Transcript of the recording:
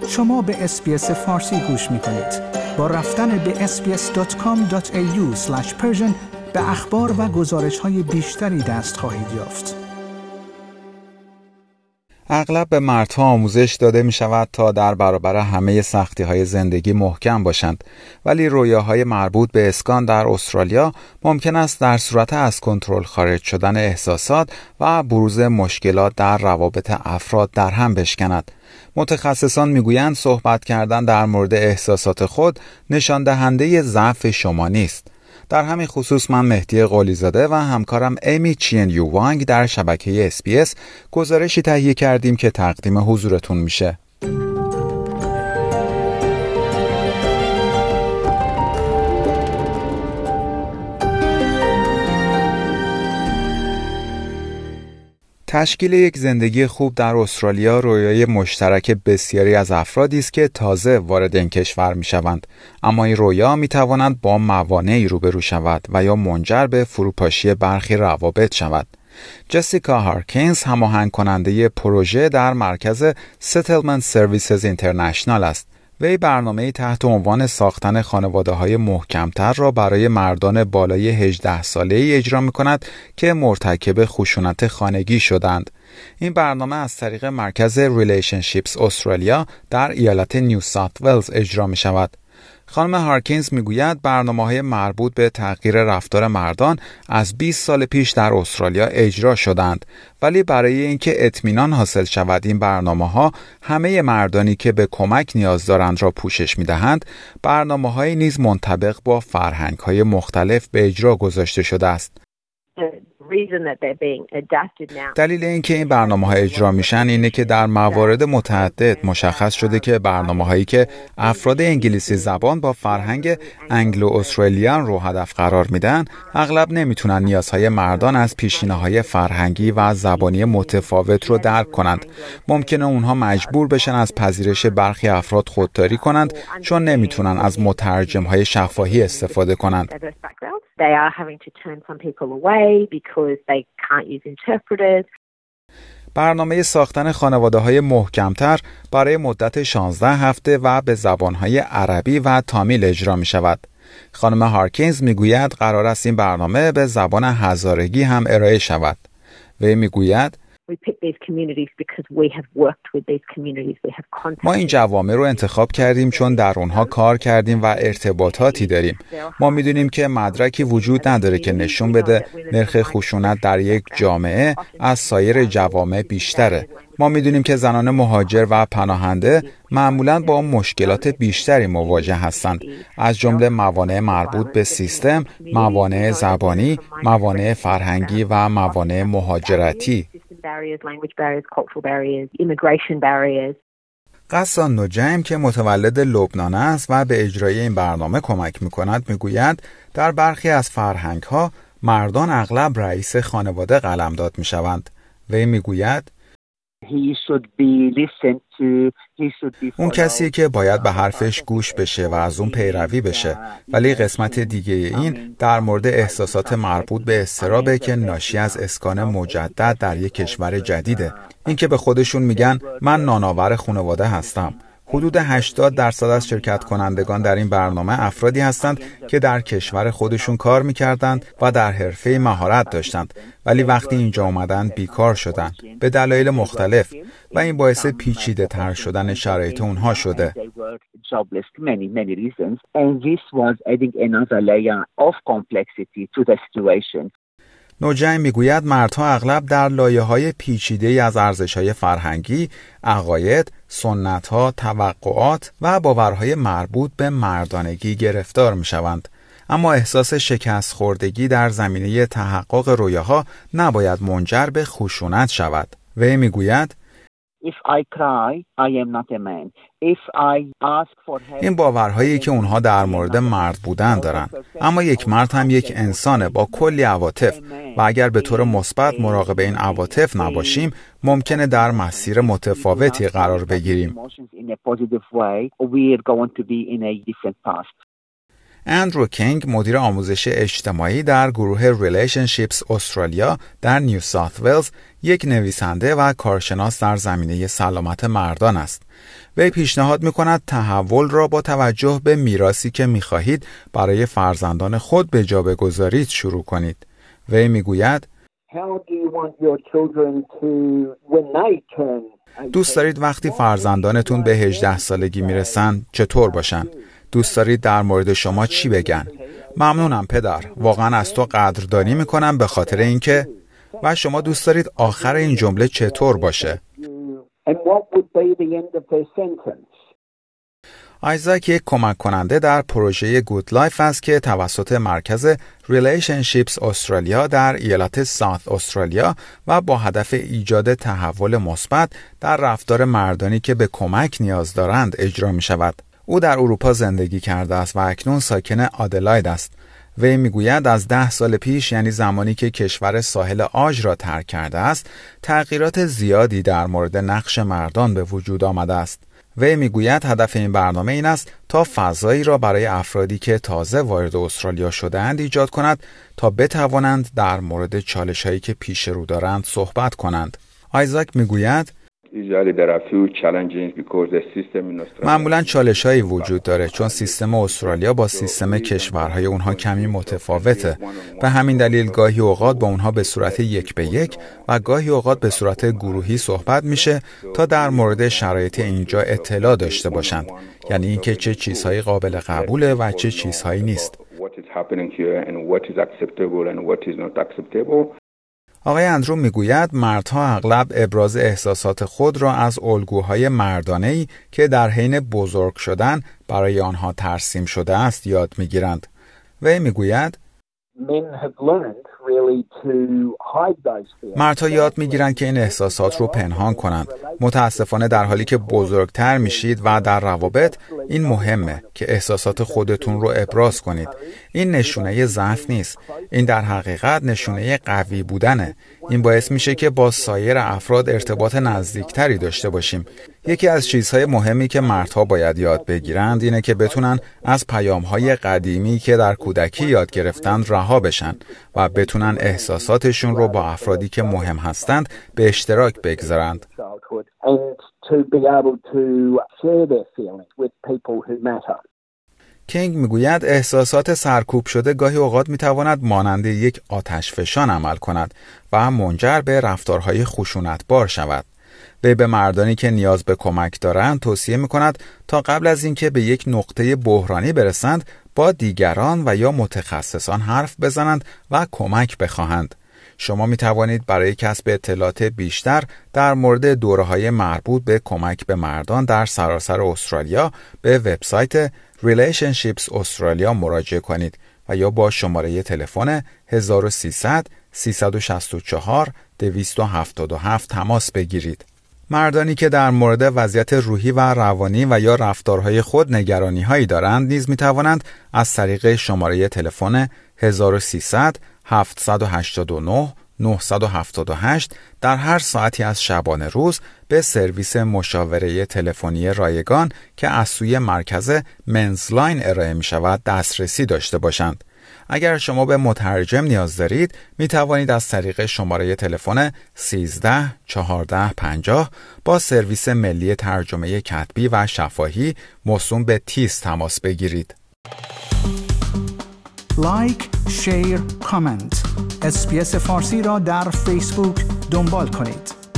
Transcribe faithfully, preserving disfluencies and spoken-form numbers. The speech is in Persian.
شما به اس‌بی‌اس فارسی گوش می‌کنید. با رفتن به اس بی اس دات کام دات ای یو اسلش پرشن به اخبار و گزارش‌های بیشتری دست خواهید یافت. اغلب به مردها آموزش داده می شود تا در برابر همه سختی های زندگی محکم باشند، ولی رویاهای مربوط به اسکان در استرالیا ممکن است در صورت از کنترل خارج شدن احساسات و بروز مشکلات در روابط افراد در هم بشکند. متخصصان میگویند صحبت کردن در مورد احساسات خود نشان دهنده ضعف شما نیست. در همین خصوص من مهدی قلی‌زاده و همکارم امی چین یو وانگ در شبکه اس بی اس گزارشی تهیه کردیم که تقدیم حضورتون میشه. تشکیل یک زندگی خوب در استرالیا رویای مشترک بسیاری از افرادی است که تازه وارد این کشور میشوند، اما این رویا میتواند با موانعی روبرو شود و یا منجر به فروپاشی برخی روابط شود. جسیکا هارکینز هماهنگ کننده پروژه در مرکز Settlement Services International است. وی برنامه‌ای تحت عنوان ساختن خانواده‌های محکم‌تر را برای مردان بالای هجده ساله‌ای اجرا می‌کند که مرتکب خشونت خانگی شدند. این برنامه از طریق مرکز ریلیشنشیپس استرالیا در ایالت نیو ساوت ولز اجرا می‌شود. خانم هارکینز میگوید برنامه‌های مربوط به تغییر رفتار مردان از بیست سال پیش در استرالیا اجرا شدند، ولی برای اینکه اطمینان حاصل شود این برنامه‌ها همه مردانی که به کمک نیاز دارند را پوشش می‌دهند، برنامه‌های نیز منطبق با فرهنگ‌های مختلف به اجرا گذاشته شده است. دلیل اینکه این برنامه‌ها اجرا میشن اینه که در موارد متعدد مشخص شده که برنامه‌هایی که افراد انگلیسی زبان با فرهنگ انگلو استرالیان رو هدف قرار میدن، اغلب نمیتونن نیازهای مردان از پیشینه‌های فرهنگی و زبانی متفاوت رو درک کنند. ممکنه اونها مجبور بشن از پذیرش برخی افراد خودداری کنند چون نمیتونن از مترجم‌های شفاهی استفاده کنند. They are having to turn some people away because they can't use interpreters. برنامه ساختن خانواده‌های محکم‌تر برای مدت شانزده هفته و به زبان‌های عربی و تامیل اجرا می‌شود. خانم هارکینز می‌گوید قرار است این برنامه به زبان هزارگی هم ارائه شود. وی می‌گوید ما این جوامع رو انتخاب کردیم چون در اونها کار کردیم و ارتباطاتی داریم. ما میدونیم که مدرکی وجود نداره که نشون بده نرخ خشونت در یک جامعه از سایر جوامع بیشتره. ما میدونیم که زنان مهاجر و پناهنده معمولاً با مشکلات بیشتری مواجه هستند، از جمله موانع مربوط به سیستم، موانع زبانی، موانع فرهنگی و موانع مهاجرتی. غسان نجیم که متولد لبنان است و به اجرای این برنامه کمک می‌کند می‌گوید در برخی از فرهنگ‌ها مردان اغلب رئیس خانواده قلمداد می‌شوند. وی می‌گوید اون کسی که باید به حرفش گوش بشه و از اون پیروی بشه، ولی قسمت دیگه این در مورد احساسات مربوط به اضطرابه که ناشی از اسکان مجدد در یک کشور جدیده. این که به خودشون میگن من نانآور خانواده هستم. حدود هشتاد درصد از شرکت کنندگان در این برنامه افرادی هستند که در کشور خودشون کار میکردند و در حرفه مهارت داشتند، ولی وقتی اینجا اومدن بیکار شدند به دلایل مختلف و این باعث پیچیده تر شدن شرایط اونها شده. نجیم میگوید مردها اغلب در لایه‌های پیچیده‌ای از ارزش‌های فرهنگی، عقاید، سنت‌ها، توقعات و باورهای مربوط به مردانگی گرفتار می‌شوند. اما احساس شکست خوردگی در زمینه تحقق رویاها نباید منجر به خشونت شود. وی میگوید این باورهایی که اونها در مورد مرد بودن دارن، اما یک مرد هم یک انسانه با کلی عواطف و اگر به طور مثبت مراقب این عواطف نباشیم ممکنه در مسیر متفاوتی قرار بگیریم. اندرو کینگ مدیر آموزش اجتماعی در گروه Relationships استرالیا در نیو ساوت ولز یک نویسنده و کارشناس در زمینه سلامت مردان است. وی پیشنهاد می‌کند تحول را با توجه به میراثی که می‌خواهید برای فرزندان خود به جا بگذارید شروع کنید. وی می‌گوید دوست دارید وقتی فرزندانتون به هجده سالگی میرسن چطور باشن؟ دوست دارید در مورد شما چی بگن؟ ممنونم پدر، واقعا از تو قدردانی میکنم به خاطر اینکه. و شما دوست دارید آخر این جمله چطور باشه؟ آیزاک یک کمک کننده در پروژه گود لایف است که توسط مرکز Relationships استرالیا در ایالت ساوت استرالیا و با هدف ایجاد تحول مثبت در رفتار مردانی که به کمک نیاز دارند اجرا می شود. او در اروپا زندگی کرده است و اکنون ساکن آدلاید است. وی میگوید از ده سال پیش، یعنی زمانی که کشور ساحل آژ را ترک کرده است، تغییرات زیادی در مورد نقش مردان به وجود آمده است. وی میگوید هدف این برنامه این است تا فضایی را برای افرادی که تازه وارد استرالیا شده‌اند ایجاد کند تا بتوانند در مورد چالش‌هایی که پیش رو دارند صحبت کنند. آیزاک میگوید معمولاً چالش‌هایی وجود داره چون سیستم استرالیا با سیستم کشورهای اونها کمی متفاوته. به همین دلیل گاهی اوقات با اونها به صورت یک به یک و گاهی اوقات به صورت گروهی صحبت میشه تا در مورد شرایط اینجا اطلاع داشته باشند، یعنی اینکه چه چیزهایی قابل قبوله و چه چیزهایی نیست. آقای اندرو میگوید مردها اغلب ابراز احساسات خود را از الگوهای مردانه‌ای که در حین بزرگ شدن برای آنها ترسیم شده است یاد میگیرند. وی میگوید مردها یاد میگیرند که این احساسات رو پنهان کنند. متاسفانه در حالی که بزرگتر میشید و در روابط، این مهمه که احساسات خودتون رو ابراز کنید. این نشونه ضعف نیست. این در حقیقت نشونه قوی بودنه. این باعث میشه که با سایر افراد ارتباط نزدیکتری داشته باشیم. یکی از چیزهای مهمی که مردها باید یاد بگیرند اینه که بتونن از پیام‌های قدیمی که در کودکی یاد گرفتند رها بشن و بتونن احساساتشون رو با افرادی که مهم هستند به اشتراک بگذارند. کینگ میگوید احساسات سرکوب شده گاهی اوقات میتواند مانند یک آتش فشان عمل کند و منجر به رفتارهای خشونتبار شود. وی به مردانی که نیاز به کمک دارند توصیه میکند تا قبل از اینکه به یک نقطه بحرانی برسند با دیگران و یا متخصصان حرف بزنند و کمک بخواهند. شما می توانید برای کسب اطلاعات بیشتر در مورد دوره‌های مربوط به کمک به مردان در سراسر استرالیا به وبسایت Relationships استرالیا مراجعه کنید و یا با شماره تلفن هزار و سیصد سیصد و شصت و چهار دویست و هفتاد و هفت تماس بگیرید. مردانی که در مورد وضعیت روحی و روانی و یا رفتارهای خود نگرانی‌هایی دارند نیز می‌توانند از طریق شماره تلفن هزار و سیصد هفتصد و هشتاد و نه نهصد و هفتاد و هشت در هر ساعتی از شبانه روز به سرویس مشاوره تلفنی رایگان که از سوی مرکز منزلاین ارائه می شود دسترسی داشته باشند. اگر شما به مترجم نیاز دارید می توانید از طریق شماره تلفن سیزده چهارده پنجاه با سرویس ملی ترجمه کتبی و شفاهی موسوم به تیز تماس بگیرید. لایک، شیر، کامنت. اس بی اس فارسی را در فیسبوک دنبال کنید.